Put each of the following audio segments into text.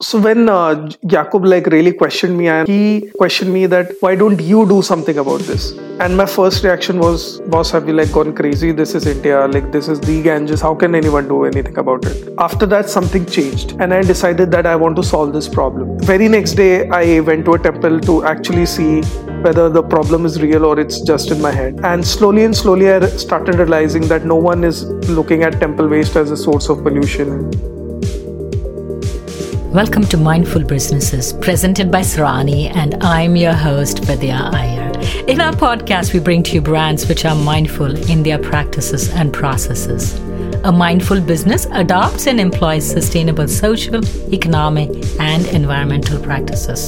So when Jakub really questioned me, and he questioned me that why don't you do something about this? And my first reaction was, boss, have you gone crazy? This is India, this is the Ganges. How can anyone do anything about it? After that, something changed, and I decided that I want to solve this problem. Very next day, I went to a temple to actually see whether the problem is real or it's just in my head. And slowly, I started realizing that no one is looking at temple waste as a source of pollution. Welcome to Mindful Businesses, presented by Sarani, and I'm your host, Vidya Iyer. In our podcast, we bring to you brands which are mindful in their practices and processes. A mindful business adopts and employs sustainable social, economic, and environmental practices.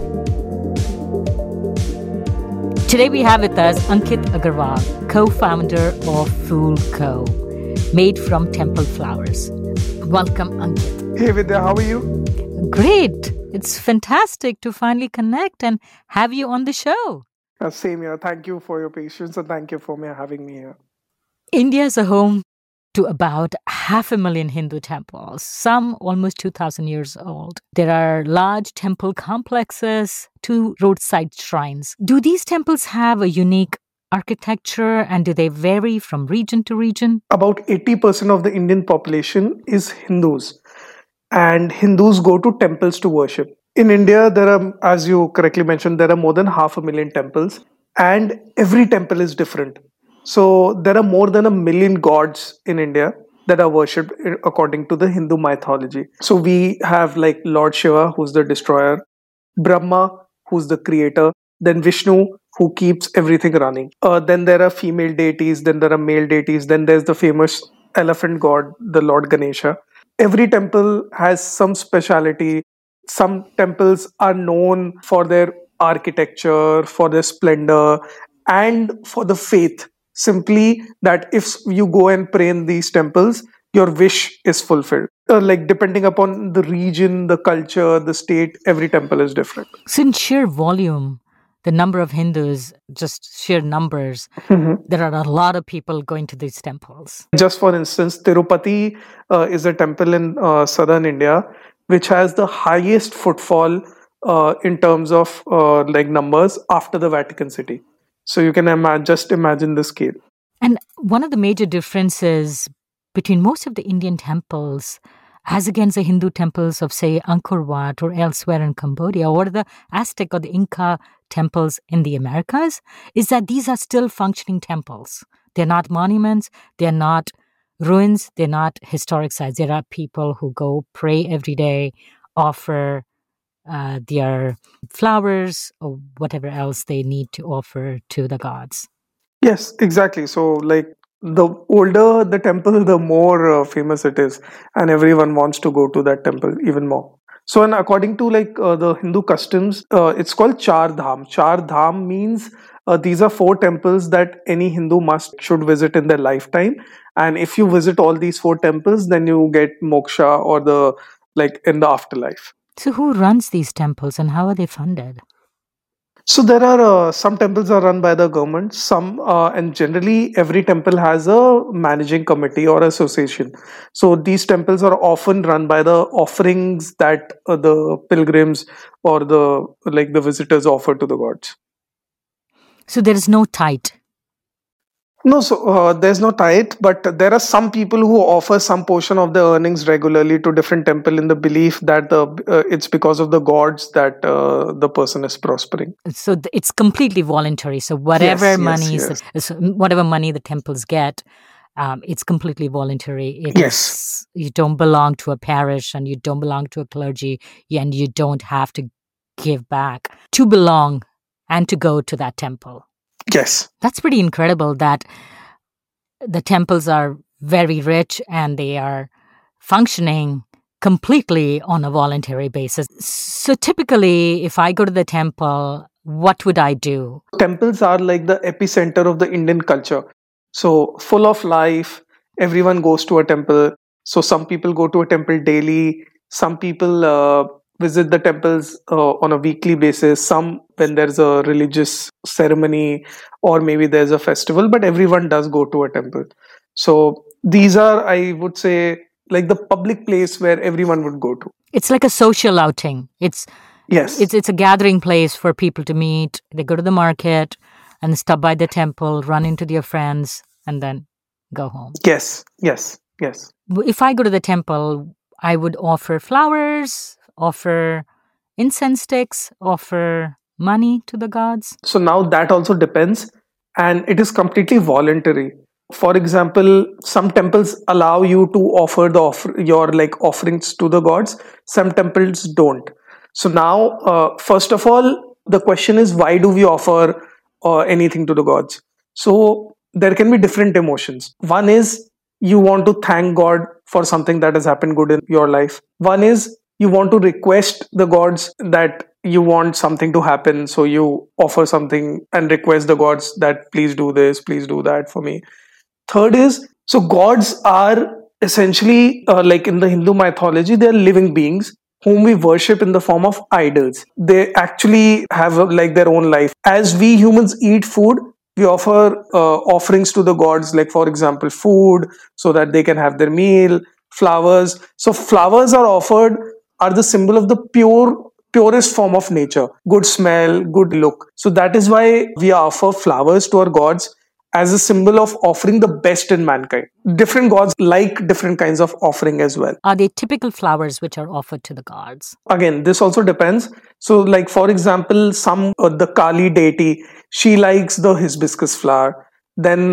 Today we have with us Ankit Agarwal, co-founder of Fool Co., made from temple flowers. Welcome, Ankit. Hey Vidya, how are you? Great. It's fantastic to finally connect and have you on the show. Same here. Thank you for your patience and thank you for having me here. India is a home to about 500,000 Hindu temples, some almost 2,000 years old. There are large temple complexes, 2 roadside shrines. Do these temples have a unique architecture and do they vary from region to region? About 80% of the Indian population is Hindus. And Hindus go to temples to worship. In India, there are, as you correctly mentioned, there are more than 500,000 temples, and every temple is different. So there are more than 1,000,000 gods in India that are worshipped according to the Hindu mythology. So we have Lord Shiva, who's the destroyer, Brahma, who's the creator, then Vishnu, who keeps everything running. Then there are female deities, then there are male deities, then there's the famous elephant god, the Lord Ganesha. Every temple has some speciality. Some temples are known for their architecture, for their splendor, and for the faith. Simply that if you go and pray in these temples, your wish is fulfilled. Depending upon the region, the culture, the state, every temple is different. So in sheer volume, the number of Hindus, just sheer numbers, there are a lot of people going to these temples. Just for instance, Tirupati is a temple in southern India, which has the highest footfall in terms of numbers after the Vatican City. So you can just imagine the scale. And one of the major differences between most of the Indian temples as against the Hindu temples of, say, Angkor Wat or elsewhere in Cambodia, or the Aztec or the Inca temples in the Americas, is that these are still functioning temples. They're not monuments, they're not ruins, they're not historic sites. There are people who go pray every day, offer their flowers or whatever else they need to offer to the gods. Yes, exactly. So the older the temple, the more famous it is, and everyone wants to go to that temple even more. So, and according to the Hindu customs, it's called Char Dham. Char Dham means these are 4 temples that any Hindu should visit in their lifetime. And if you visit all these 4 temples, then you get moksha or the in the afterlife. So, who runs these temples and how are they funded? So there are some temples are run by the government, some and generally every temple has a managing committee or association. So these temples are often run by the offerings that the pilgrims or the visitors offer to the gods. So there is no tithe. No, so there's no tithe, but there are some people who offer some portion of the earnings regularly to different temple in the belief that it's because of the gods that the person is prospering. So it's completely voluntary. So whatever whatever money the temples get, it's completely voluntary. You don't belong to a parish and you don't belong to a clergy and you don't have to give back to belong and to go to that temple. Yes. That's pretty incredible that the temples are very rich and they are functioning completely on a voluntary basis. So typically, if I go to the temple, what would I do? Temples are like the epicenter of the Indian culture. So full of life, everyone goes to a temple. So some people go to a temple daily. Some people visit the temples on a weekly basis, some when there's a religious ceremony or maybe there's a festival, but everyone does go to a temple. So these are, I would say, like the public place where everyone would go to. It's like a social outing. Yes, It's a gathering place for people to meet. They go to the market and stop by the temple, run into their friends, and then go home. yes, yes, yes. If I go to the temple, I would offer flowers, offer incense sticks, offer money to the gods. So now that also depends, and it is completely voluntary. For example, some temples allow you to offer your like offerings to the gods. Some temples don't. So now, first of all, the question is, why do we offer anything to the gods? So there can be different emotions. One is you want to thank God for something that has happened good in your life. One is you want to request the gods that you want something to happen, so you offer something and request the gods that please do this, please do that for me. Third is, so gods are essentially like in the Hindu mythology, they are living beings whom we worship in the form of idols. They actually have like their own life. As we humans eat food, we offer offerings to the gods, like for example food, so that they can have their meal. Flowers, so flowers are offered, are the symbol of the purest form of nature, good smell, good look. So that is why we offer flowers to our gods as a symbol of offering the best in mankind. Different gods like different kinds of offering as well. Are they typical flowers which are offered to the gods? Again, this also depends. So like for example, some the Kali deity, she likes the hibiscus flower. Then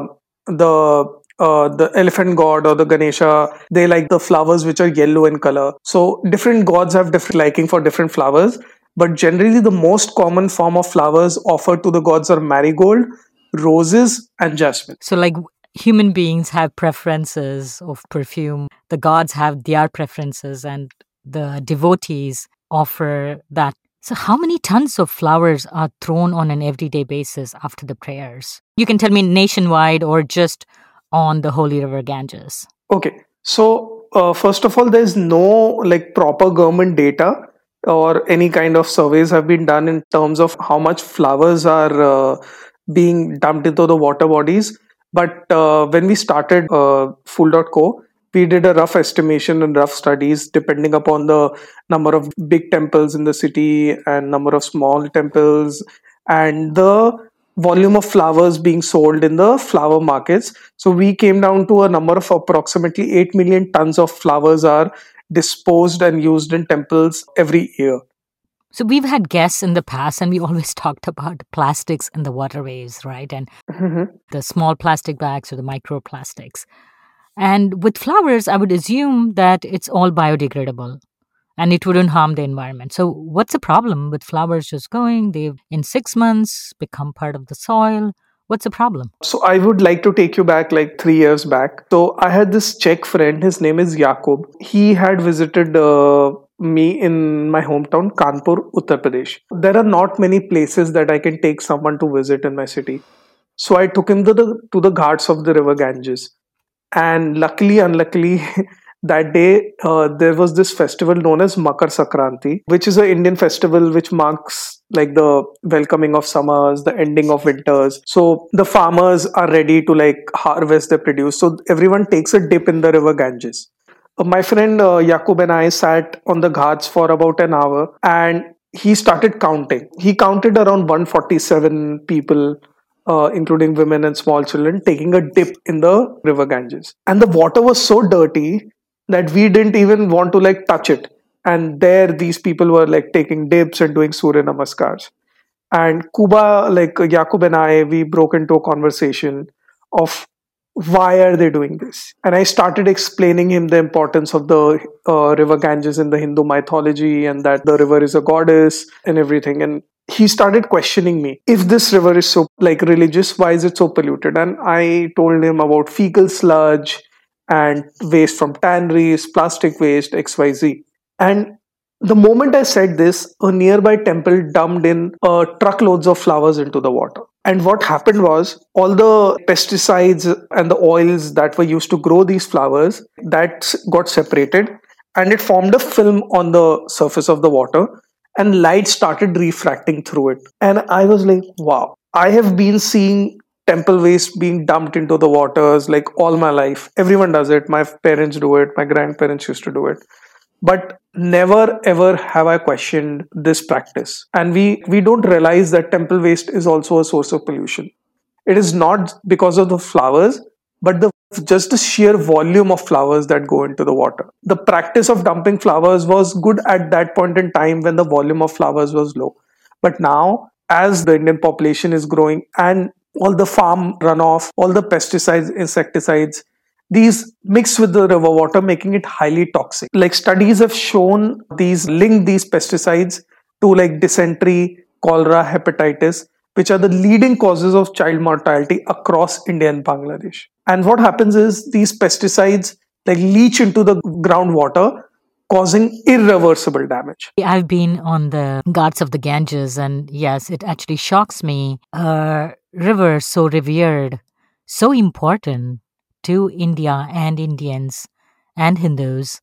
the elephant god or the Ganesha, they like the flowers which are yellow in color. So different gods have different liking for different flowers, but generally the most common form of flowers offered to the gods are marigold, roses, and jasmine. So, like human beings have preferences of perfume, the gods have their preferences, and the devotees offer that. So, how many tons of flowers are thrown on an everyday basis after the prayers? You can tell me nationwide or just on the holy river Ganges. Okay, so first of all, there's no like proper government data or any kind of surveys have been done in terms of how much flowers are being dumped into the water bodies. But when we started Fool.co, we did a rough estimation and rough studies depending upon the number of big temples in the city and number of small temples and the volume of flowers being sold in the flower markets. So we came down to a number of approximately 8 million tons of flowers are disposed and used in temples every year. So, we've had guests in the past, and we always talked about plastics in the waterways, right? And Mhm. the small plastic bags or the microplastics. And with flowers, I would assume that it's all biodegradable and it wouldn't harm the environment. So, what's the problem with flowers just going? They've in 6 months become part of the soil. What's the problem? So I would like to take you back like 3 years back. So I had this Czech friend. His name is Jakub. He had visited me in my hometown, Kanpur, Uttar Pradesh. There are not many places that I can take someone to visit in my city. So I took him to the ghats of the river Ganges. And luckily, unluckily, that day there was this festival known as Makar Sankranti, which is an Indian festival which marks like the welcoming of summers, the ending of winters. So the farmers are ready to like harvest their produce. So everyone takes a dip in the river Ganges. My friend Yakub and I sat on the ghats for about an hour and he started counting. He counted around 147 people, including women and small children, taking a dip in the river Ganges. And the water was so dirty that we didn't even want to like touch it. And there, these people were like taking dips and doing Surya Namaskars. And Kuba, like Yakub and I, we broke into a conversation of why are they doing this? And I started explaining him the importance of the river Ganges in the Hindu mythology and that the river is a goddess and everything. And he started questioning me, if this river is so like religious, why is it so polluted? And I told him about fecal sludge and waste from tanneries, plastic waste, XYZ. And the moment I said this, a nearby temple dumped in truckloads of flowers into the water. And what happened was all the pesticides and the oils that were used to grow these flowers that got separated and it formed a film on the surface of the water and light started refracting through it. And I was like, wow, I have been seeing temple waste being dumped into the waters like all my life. Everyone does it. My parents do it. My grandparents used to do it. But never ever have I questioned this practice. And we don't realize that temple waste is also a source of pollution. It is not because of the flowers, but the just the sheer volume of flowers that go into the water. The practice of dumping flowers was good at that point in time when the volume of flowers was low. But now, as the Indian population is growing and all the farm runoff, all the pesticides, insecticides, these mix with the river water, making it highly toxic. Like studies have shown these link these pesticides to like dysentery, cholera, hepatitis, which are the leading causes of child mortality across India and Bangladesh. And what happens is these pesticides like leach into the groundwater, causing irreversible damage. I've been on the Ghats of the Ganges, and yes, it actually shocks me. A river so revered, so important to India and Indians and Hindus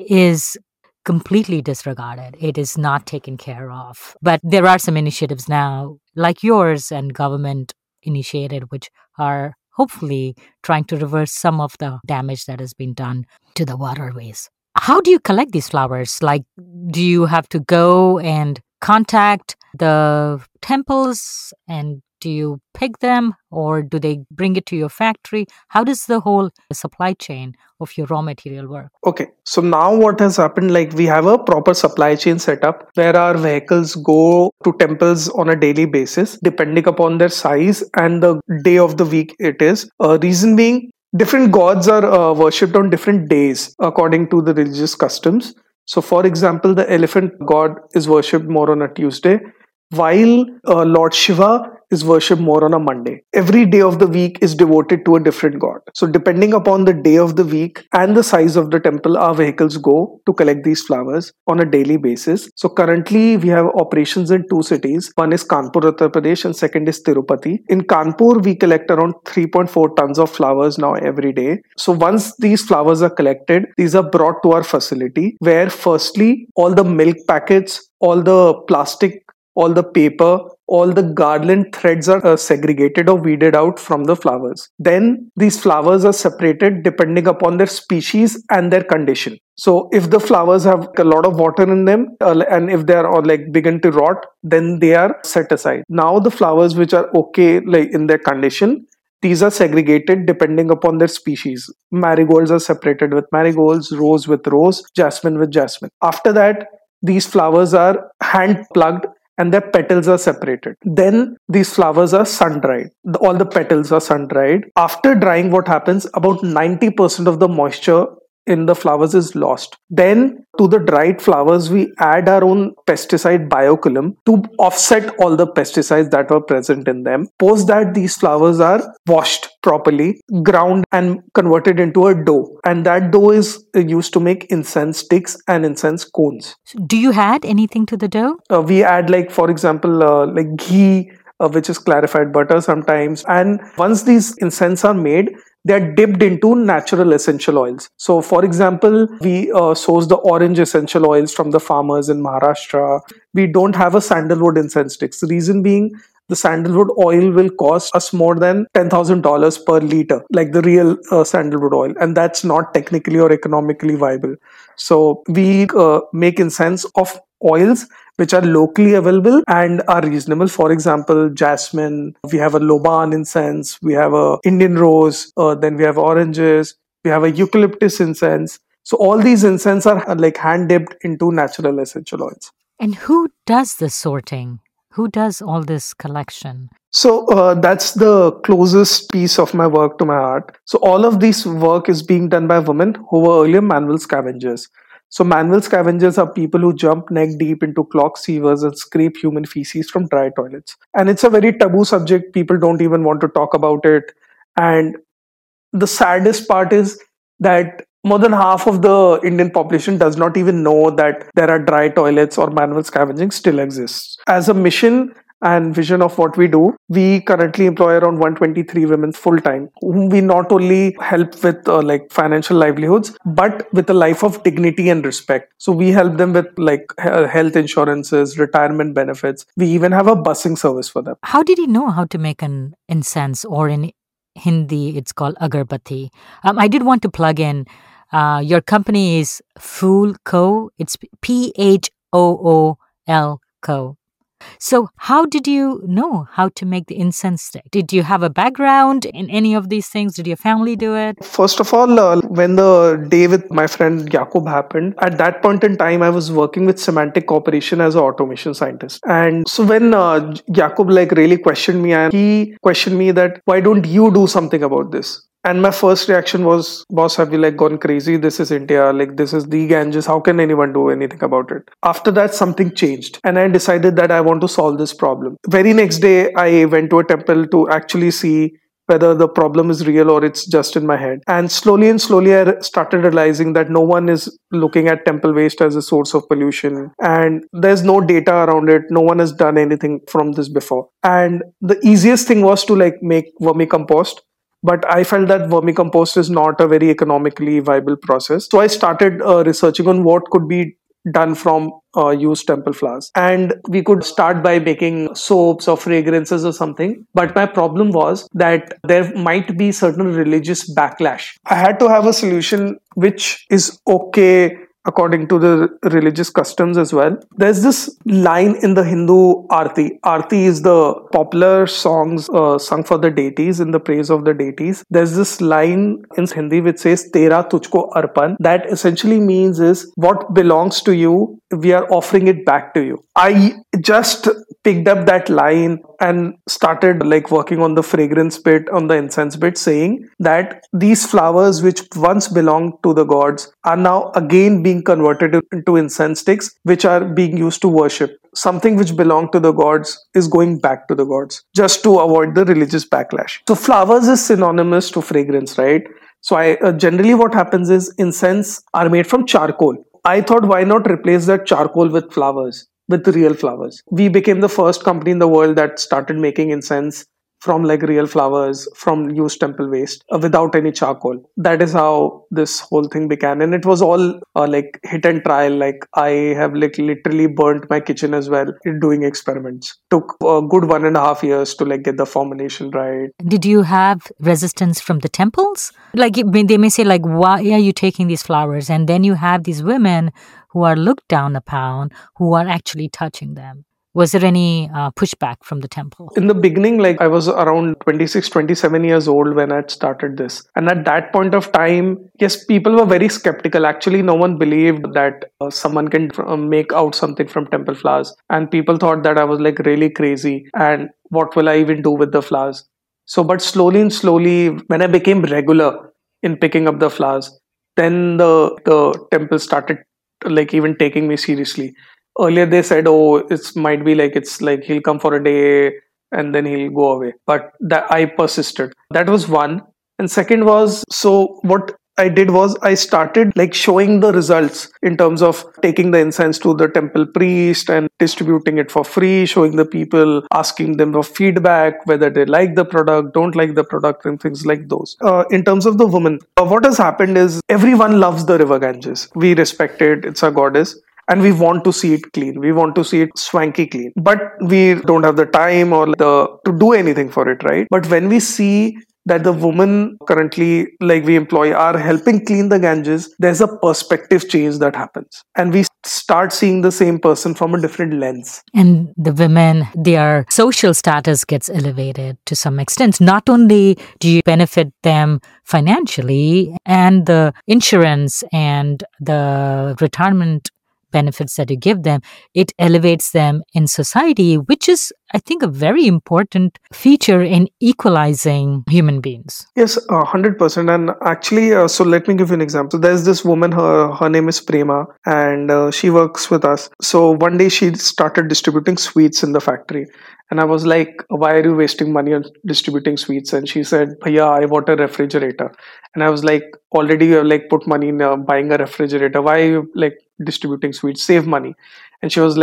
is completely disregarded. It is not taken care of. But there are some initiatives now, like yours and government initiated, which are hopefully trying to reverse some of the damage that has been done to the waterways. How do you collect these flowers? Like, do you have to go and contact the temples, and do you pick them, or do they bring it to your factory? How does the whole supply chain of your raw material work? Okay, so now what has happened, like we have a proper supply chain setup where our vehicles go to temples on a daily basis, depending upon their size and the day of the week it is. Reason being, different gods are worshipped on different days according to the religious customs. So, for example, the elephant god is worshipped more on a Tuesday, while Lord Shiva is worshipped more on a Monday. Every day of the week is devoted to a different god. So, depending upon the day of the week and the size of the temple, our vehicles go to collect these flowers on a daily basis. So, currently we have operations in two cities. One is Kanpur, Uttar Pradesh, and second is Tirupati. In Kanpur, we collect around 3.4 tons of flowers now every day. So, once these flowers are collected, these are brought to our facility where, firstly, all the milk packets, all the plastic, all the paper, all the garland threads are segregated or weeded out from the flowers. Then these flowers are separated depending upon their species and their condition. So if the flowers have a lot of water in them and if they are like begin to rot, then they are set aside. Now the flowers which are okay like in their condition, these are segregated depending upon their species. Marigolds are separated with marigolds, rose with rose, jasmine with jasmine. After that, these flowers are hand plugged and their petals are separated. Then these flowers are sun dried. All the petals are sun dried. After drying, what happens? About 90% of the moisture in the flowers is lost. Then to the dried flowers, we add our own pesticide bioculum to offset all the pesticides that were present in them. Post that, these flowers are washed properly, ground and converted into a dough. And that dough is used to make incense sticks and incense cones. So do you add anything to the dough? We add like, for example, like ghee, which is clarified butter sometimes. And once these incense are made, they are dipped into natural essential oils. So, for example, we source the orange essential oils from the farmers in Maharashtra. We don't have a sandalwood incense sticks. The reason being, the sandalwood oil will cost us more than $10,000 per liter, like the real sandalwood oil. And that's not technically or economically viable. So, we make incense of oils which are locally available and are reasonable. For example, jasmine, we have a Loban incense, we have a Indian rose, then we have oranges, we have a eucalyptus incense. So all these incense are like hand dipped into natural essential oils. And who does the sorting? Who does all this collection? So that's the closest piece of my work to my heart. So all of this work is being done by women who were earlier manual scavengers. So manual scavengers are people who jump neck deep into clogged sewers and scrape human feces from dry toilets. And it's a very taboo subject. People don't even want to talk about it. And the saddest part is that more than half of the Indian population does not even know that there are dry toilets or manual scavenging still exists. As a mission, and vision of what we do, we currently employ around 123 women full time, whom we not only help with like financial livelihoods, but with a life of dignity and respect. So we help them with like health insurances, retirement benefits. We even have a busing service for them. How did he know how to make an incense, or in Hindi, it's called agarbatti? I did want to plug in. Your company is Phool Co. It's Phool Co. So, how did you know how to make the incense stick? Did you have a background in any of these things? Did your family do it? First of all, when the day with my friend Jakub happened, at that point in time, I was working with Semantic Corporation as an automation scientist. And so when Jakub like really questioned me, and he questioned me that why don't you do something about this? And my first reaction was, boss, have you like gone crazy? This is India. Like, this is the Ganges. How can anyone do anything about it? After that, something changed. And I decided that I want to solve this problem. Very next day, I went to a temple to actually see whether the problem is real or it's just in my head. And slowly, I started realizing that no one is looking at temple waste as a source of pollution. And there's no data around it. No one has done anything from this before. And the easiest thing was to like make vermicompost, but I felt that vermicompost is not a very economically viable process. So I started researching on what could be done from used temple flowers. And we could start by making soaps or fragrances or something. But my problem was that there might be certain religious backlash. I had to have a solution which is okay according to the religious customs as well. There's this line in the Hindu Aarti. Aarti is the popular songs sung for the deities in the praise of the deities. There's this line in Hindi which says "Tera tujhko arpan." That essentially means is what belongs to you, we are offering it back to you. I just picked up that line and started like working on the fragrance bit, on the incense bit, saying that these flowers which once belonged to the gods are now again being converted into incense sticks, which are being used to worship. Something which belonged to the gods is going back to the gods, just to avoid the religious backlash. So flowers is synonymous to fragrance, right? So I generally what happens is incense are made from charcoal. I thought, why not replace that charcoal with flowers, with real flowers? We became the first company in the world that started making incense from like real flowers from used temple waste without any charcoal. That is how this whole thing began, and it was all like hit and trial. Like I have like literally burnt my kitchen as well in doing experiments. Took a good 1.5 years to like get the formulation right. Did you have resistance from the temples? Like they may say, like, why are you taking these flowers? And then you have these women who are looked down upon, who are actually touching them. Was there any pushback from the temple? In the beginning, like I was around 26, 27 years old when I started this. And at that point of time, yes, people were very skeptical. Actually, no one believed that someone can make out something from temple flowers. And people thought that I was like really crazy. And what will I even do with the flowers? So, but slowly and slowly, when I became regular in picking up the flowers, then the temple started like even taking me seriously. Earlier they said, oh, it's might be like it's like he'll come for a day and then he'll go away, but that I persisted. That was one. And second was, so what I did was I started like showing the results in terms of taking the incense to the temple priest and distributing it for free, showing the people, asking them for feedback, whether they like the product, don't like the product, and things like those. In terms of the woman, what has happened is everyone loves the river Ganges. We respect it, it's a goddess, and we want to see it clean, we want to see it swanky clean, but we don't have the time or the to do anything for it, right? But when we see that the women currently like we employ are helping clean the Ganges, there's a perspective change that happens, and we start seeing the same person from a different lens. And the women, their social status gets elevated to some extent. Not only do you benefit them financially, and the insurance and the retirement benefits that you give them, it elevates them in society, which is, I think, a very important feature in equalizing human beings. Yes, 100%. And actually, so let me give you an example. There's this woman, her name is Prema, and she works with us. So one day she started distributing sweets in the factory. And I was like, why are you wasting money on distributing sweets? And she said, Bhaiya, I want a refrigerator. And I was like, already you have like put money in buying a refrigerator. Why are you like distributing sweets? Save money. And she was like,